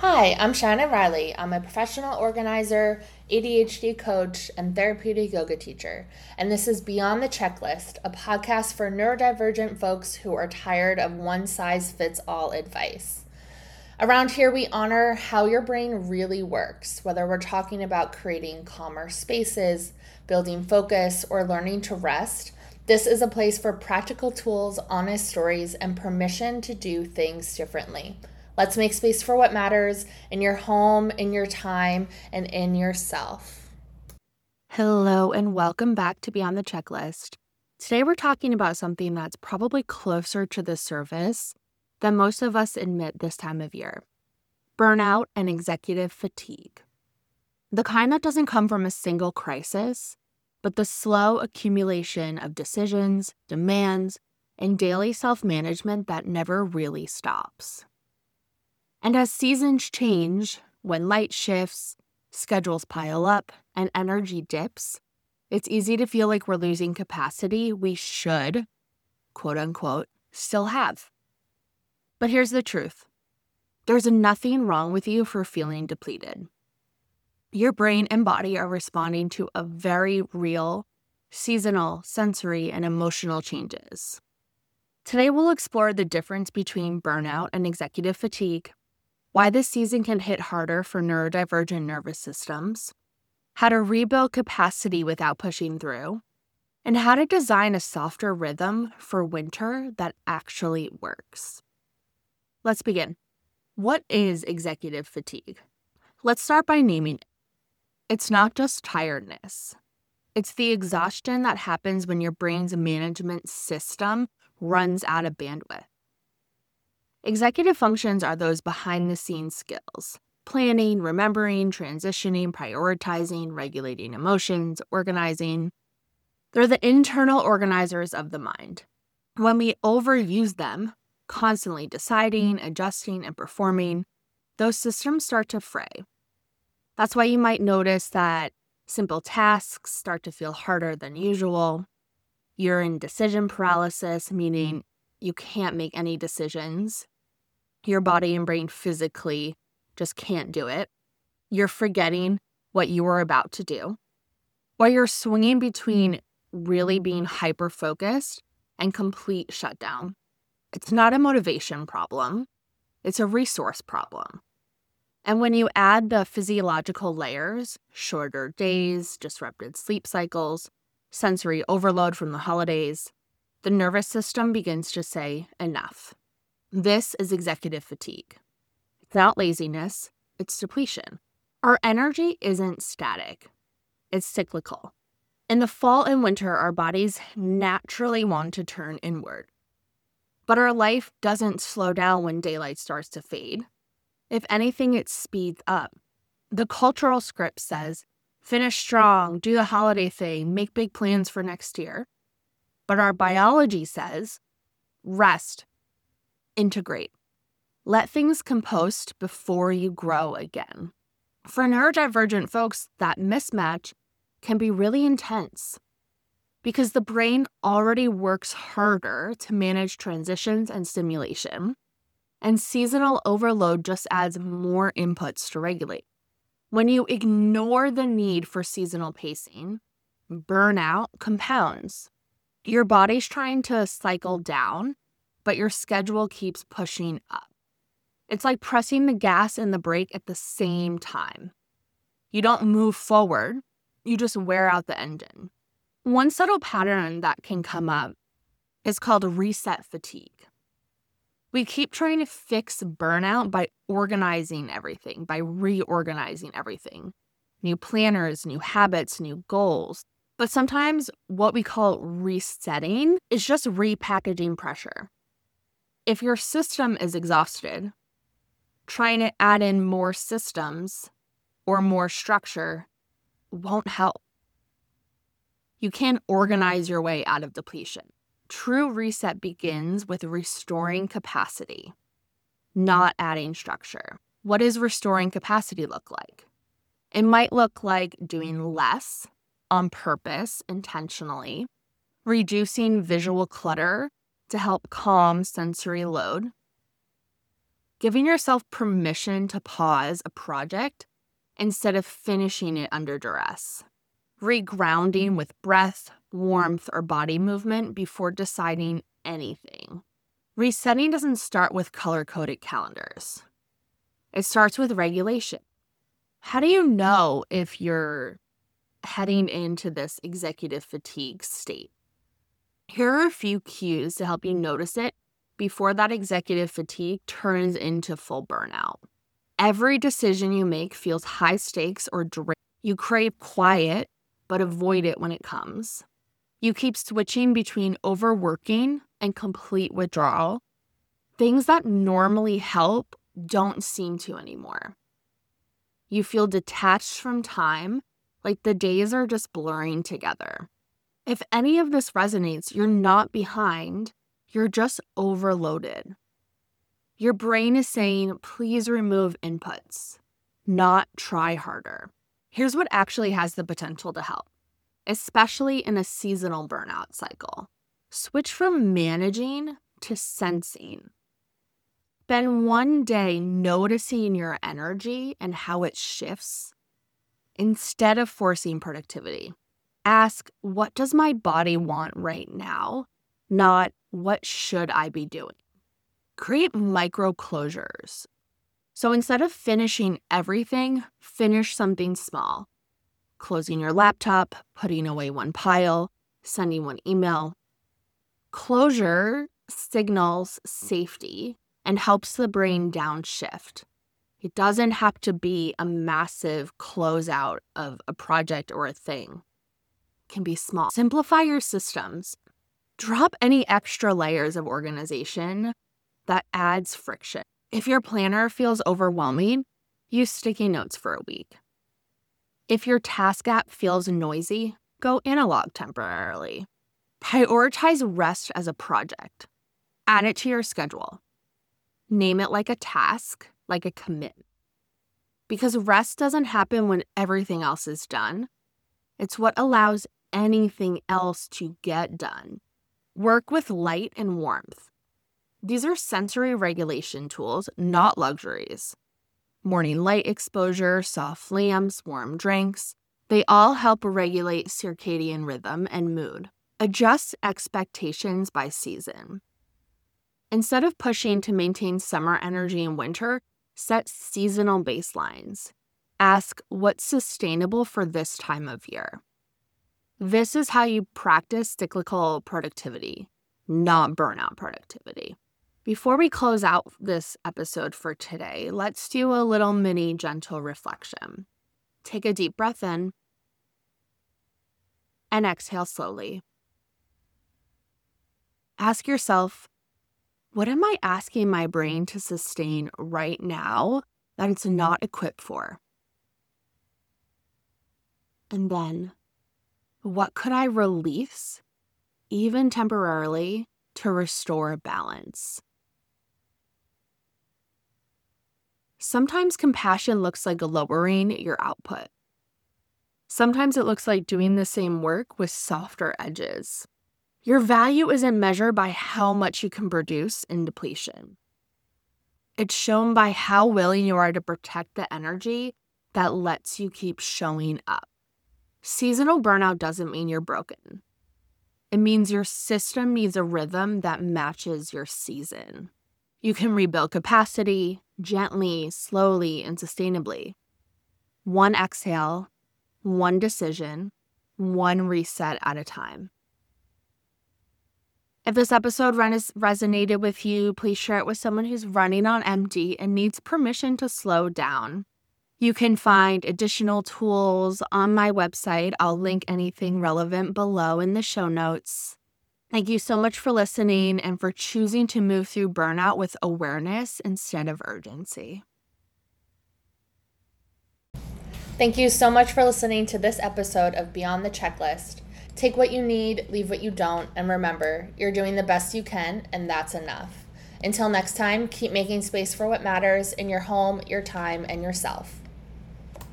Hi, I'm Shannon Riley. I'm a professional organizer, ADHD coach, and therapeutic yoga teacher. And this is Beyond the Checklist, a podcast for neurodivergent folks who are tired of one size fits all advice. Around here, we honor how your brain really works, whether we're talking about creating calmer spaces, building focus, or learning to rest. This is a place for practical tools, honest stories, and permission to do things differently. Let's make space for what matters in your home, in your time, and in yourself. Hello, and welcome back to Beyond the Checklist. Today, we're talking about something that's probably closer to the surface than most of us admit this time of year: burnout and executive fatigue. The kind that doesn't come from a single crisis, but the slow accumulation of decisions, demands, and daily self-management that never really stops. And as seasons change, when light shifts, schedules pile up, and energy dips, it's easy to feel like we're losing capacity we should, quote unquote, still have. But here's the truth. There's nothing wrong with you for feeling depleted. Your brain and body are responding to a very real, seasonal, sensory, and emotional changes. Today, we'll explore the difference between burnout and executive fatigue, why this season can hit harder for neurodivergent nervous systems, how to rebuild capacity without pushing through, and how to design a softer rhythm for winter that actually works. Let's begin. What is executive fatigue? Let's start by naming it. It's not just tiredness. It's the exhaustion that happens when your brain's management system runs out of bandwidth. Executive functions are those behind-the-scenes skills: planning, remembering, transitioning, prioritizing, regulating emotions, organizing. They're the internal organizers of the mind. When we overuse them, constantly deciding, adjusting, and performing, those systems start to fray. That's why you might notice that simple tasks start to feel harder than usual. You're in decision paralysis, meaning you can't make any decisions. Your body and brain physically just can't do it. You're forgetting what you were about to do. Or you're swinging between really being hyper-focused and complete shutdown. It's not a motivation problem. It's a resource problem. And when you add the physiological layers, shorter days, disrupted sleep cycles, sensory overload from the holidays, the nervous system begins to say enough. This is executive fatigue. It's not laziness, it's depletion. Our energy isn't static, it's cyclical. In the fall and winter, our bodies naturally want to turn inward. But our life doesn't slow down when daylight starts to fade. If anything, it speeds up. The cultural script says, finish strong, do the holiday thing, make big plans for next year. But our biology says, rest, integrate. Let things compost before you grow again. For neurodivergent folks, that mismatch can be really intense because the brain already works harder to manage transitions and stimulation, and seasonal overload just adds more inputs to regulate. When you ignore the need for seasonal pacing, burnout compounds. Your body's trying to cycle down, but your schedule keeps pushing up. It's like pressing the gas and the brake at the same time. You don't move forward, you just wear out the engine. One subtle pattern that can come up is called reset fatigue. We keep trying to fix burnout by organizing everything, by reorganizing everything. New planners, new habits, new goals. But sometimes what we call resetting is just repackaging pressure. If your system is exhausted, trying to add in more systems or more structure won't help. You can't organize your way out of depletion. True reset begins with restoring capacity, not adding structure. What does restoring capacity look like? It might look like doing less on purpose, intentionally, reducing visual clutter to help calm sensory load, giving yourself permission to pause a project instead of finishing it under duress. Regrounding with breath, warmth, or body movement before deciding anything. Resetting doesn't start with color-coded calendars. It starts with regulation. How do you know if you're heading into this executive fatigue state? Here are a few cues to help you notice it before that executive fatigue turns into full burnout. Every decision you make feels high stakes or draining. You crave quiet, but avoid it when it comes. You keep switching between overworking and complete withdrawal. Things that normally help don't seem to anymore. You feel detached from time, like the days are just blurring together. If any of this resonates, you're not behind, you're just overloaded. Your brain is saying, please remove inputs, not try harder. Here's what actually has the potential to help, especially in a seasonal burnout cycle. Switch from managing to sensing. Spend one day noticing your energy and how it shifts instead of forcing productivity. Ask, what does my body want right now? Not, what should I be doing? Create micro closures. So instead of finishing everything, finish something small. Closing your laptop, putting away one pile, sending one email. Closure signals safety and helps the brain downshift. It doesn't have to be a massive closeout of a project or a thing. It can be small. Simplify your systems. Drop any extra layers of organization that adds friction. If your planner feels overwhelming, use sticky notes for a week. If your task app feels noisy, go analog temporarily. Prioritize rest as a project. Add it to your schedule. Name it like a task, like a commitment. Because rest doesn't happen when everything else is done. It's what allows anything else to get done. Work with light and warmth. These are sensory regulation tools, not luxuries. Morning light exposure, soft lamps, warm drinks, they all help regulate circadian rhythm and mood. Adjust expectations by season. Instead of pushing to maintain summer energy in winter, set seasonal baselines. Ask, what's sustainable for this time of year? This is how you practice cyclical productivity, not burnout productivity. Before we close out this episode for today, let's do a little mini gentle reflection. Take a deep breath in and exhale slowly. Ask yourself, what am I asking my brain to sustain right now that it's not equipped for? And then, what could I release, even temporarily, to restore balance? Sometimes compassion looks like lowering your output. Sometimes it looks like doing the same work with softer edges. Your value isn't measured by how much you can produce in depletion. It's shown by how willing you are to protect the energy that lets you keep showing up. Seasonal burnout doesn't mean you're broken. It means your system needs a rhythm that matches your season. You can rebuild capacity gently, slowly, and sustainably. One exhale, one decision, one reset at a time. If this episode resonated with you, please share it with someone who's running on empty and needs permission to slow down. You can find additional tools on my website. I'll link anything relevant below in the show notes. Thank you so much for listening and for choosing to move through burnout with awareness instead of urgency. Thank you so much for listening to this episode of Beyond the Checklist. Take what you need, leave what you don't, and remember, you're doing the best you can, and that's enough. Until next time, keep making space for what matters in your home, your time, and yourself.